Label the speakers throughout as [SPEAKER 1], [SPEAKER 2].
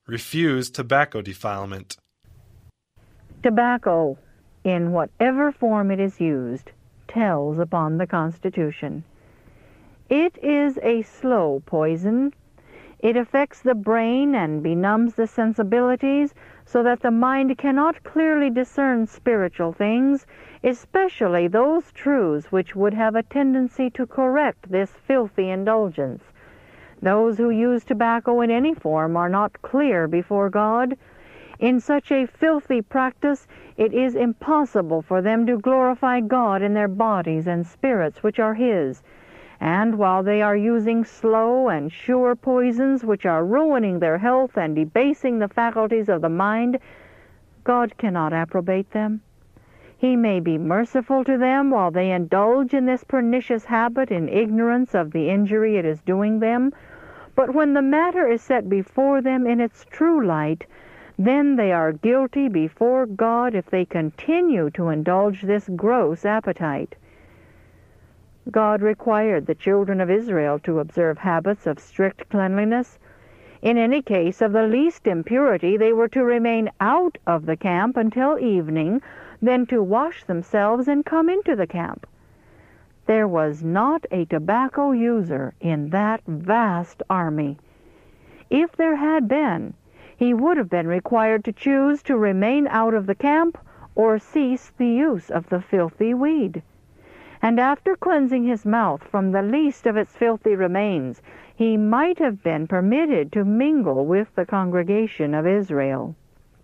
[SPEAKER 1] Refuse tobacco defilement.
[SPEAKER 2] Tobacco, in whatever form it is used, tells upon the constitution. It is a slow poison. It affects the brain and benumbs the sensibilities so that the mind cannot clearly discern spiritual things, especially those truths which would have a tendency to correct this filthy indulgence. Those who use tobacco in any form are not clear before God. In such a filthy practice, it is impossible for them to glorify God in their bodies and spirits, which are His. And while they are using slow and sure poisons which are ruining their health and debasing the faculties of the mind, God cannot approbate them. He may be merciful to them while they indulge in this pernicious habit in ignorance of the injury it is doing them, but when the matter is set before them in its true light, then they are guilty before God if they continue to indulge this gross appetite. God required the children of Israel to observe habits of strict cleanliness. In any case of the least impurity, they were to remain out of the camp until evening, then to wash themselves and come into the camp. There was not a tobacco user in that vast army. If there had been, he would have been required to choose to remain out of the camp or cease the use of the filthy weed. And after cleansing his mouth from the least of its filthy remains, he might have been permitted to mingle with the congregation of Israel.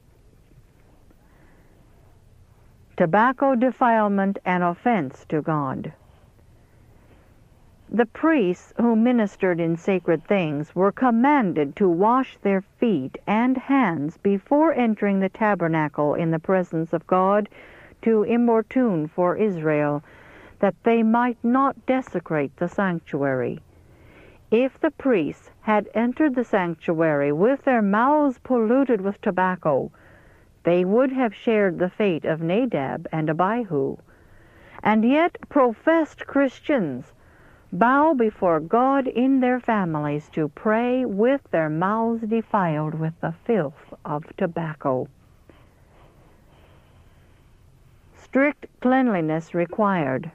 [SPEAKER 2] Tobacco defilement and offense to God. The priests who ministered in sacred things were commanded to wash their feet and hands before entering the tabernacle in the presence of God to importune for Israel, that they might not desecrate the sanctuary. If the priests had entered the sanctuary with their mouths polluted with tobacco, they would have shared the fate of Nadab and Abihu. And yet professed Christians bow before God in their families to pray with their mouths defiled with the filth of tobacco. Strict cleanliness required.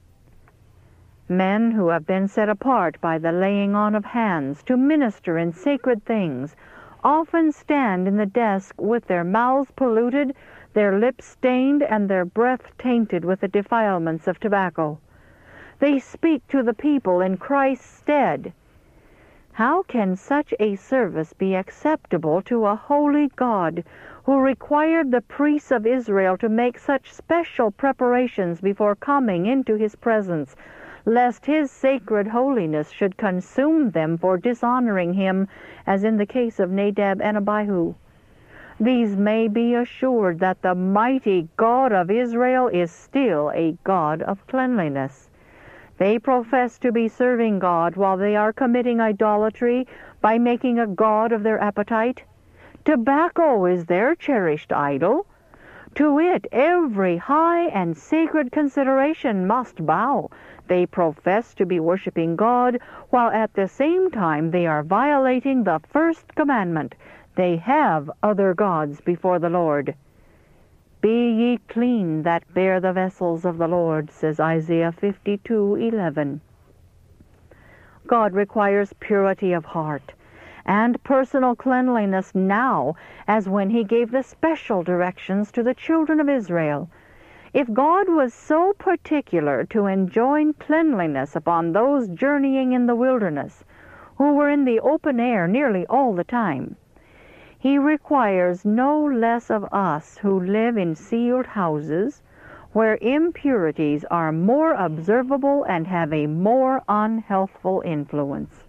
[SPEAKER 2] Men who have been set apart by the laying on of hands to minister in sacred things often stand in the desk with their mouths polluted, their lips stained, and their breath tainted with the defilements of tobacco. They speak to the people in Christ's stead. How can such a service be acceptable to a holy God who required the priests of Israel to make such special preparations before coming into His presence, lest His sacred holiness should consume them for dishonoring Him, as in the case of Nadab and Abihu? These may be assured that the mighty God of Israel is still a God of cleanliness. They profess to be serving God while they are committing idolatry by making a god of their appetite. Tobacco is their cherished idol. To it every high and sacred consideration must bow. They profess to be worshiping God, while at the same time they are violating the first commandment. They have other gods before the Lord. Be ye clean that bear the vessels of the Lord, says Isaiah 52:11. God requires purity of heart and personal cleanliness now, as when He gave the special directions to the children of Israel. If God was so particular to enjoin cleanliness upon those journeying in the wilderness, who were in the open air nearly all the time, He requires no less of us who live in sealed houses, where impurities are more observable and have a more unhealthful influence.